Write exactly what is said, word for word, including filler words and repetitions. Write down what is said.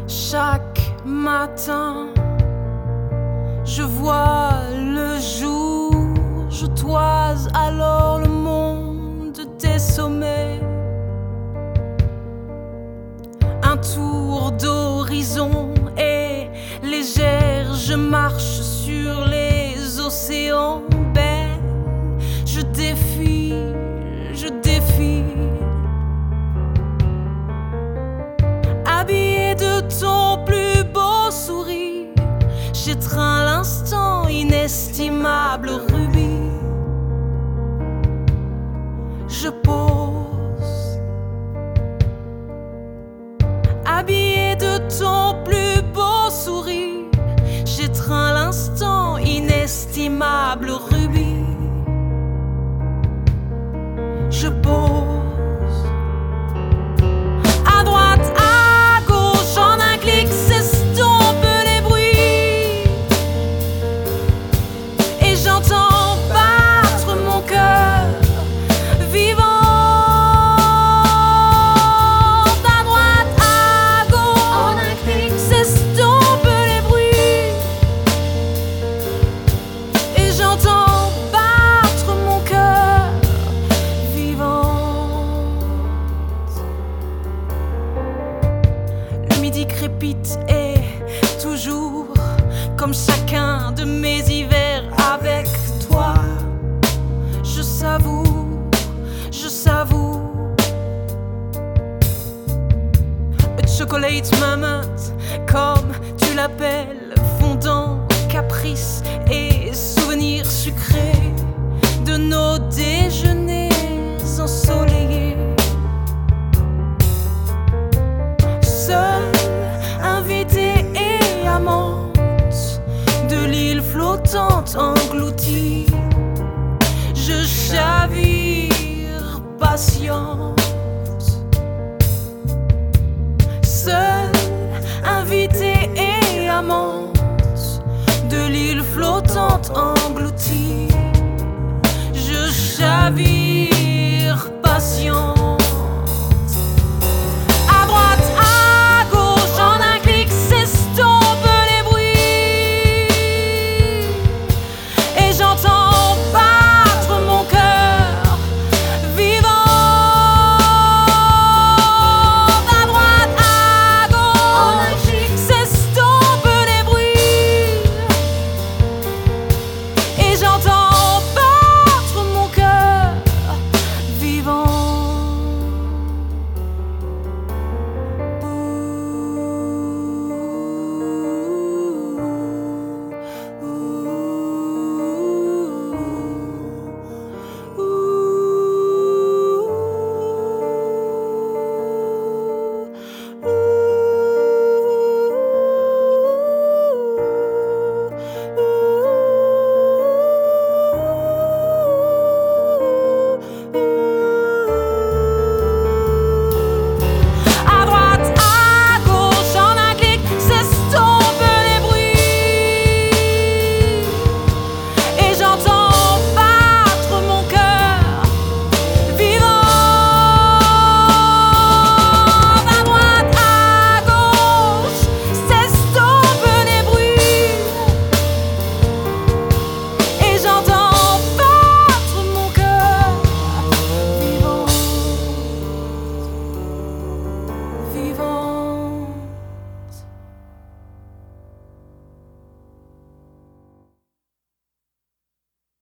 Chaque matin, je vois le jour, je toise alors le monde des sommets. Un tour d'horizon est légère, je marche sur les océans baies. Je défile, je défile, habillé de ton plus beau sourire. J'étreins l'instant inestimable rubis. Je pose, habillé de ton plus beau sourire. J'étreins l'instant inestimable rubis. Je pose, à droite, à gauche, en un clic s'estompent les bruits. Et j'entends battre mon cœur vivant. À droite, à gauche, en un clic s'estompent les bruits. Et j'entends battre mon cœur vivant. Le midi crépite et toujours comme chacun de mes hivers avec toi. Je savoure, je savoure. Chocolate moment, comme tu l'appelles, fondant caprice et souvenirs sucrés de nos déjeuners ensoleillés. Seul, invité et amante de l'île flottante engloutie, je chavire patiente. Seul, invité et amante de l'île flottante engloutie, je chavire patient.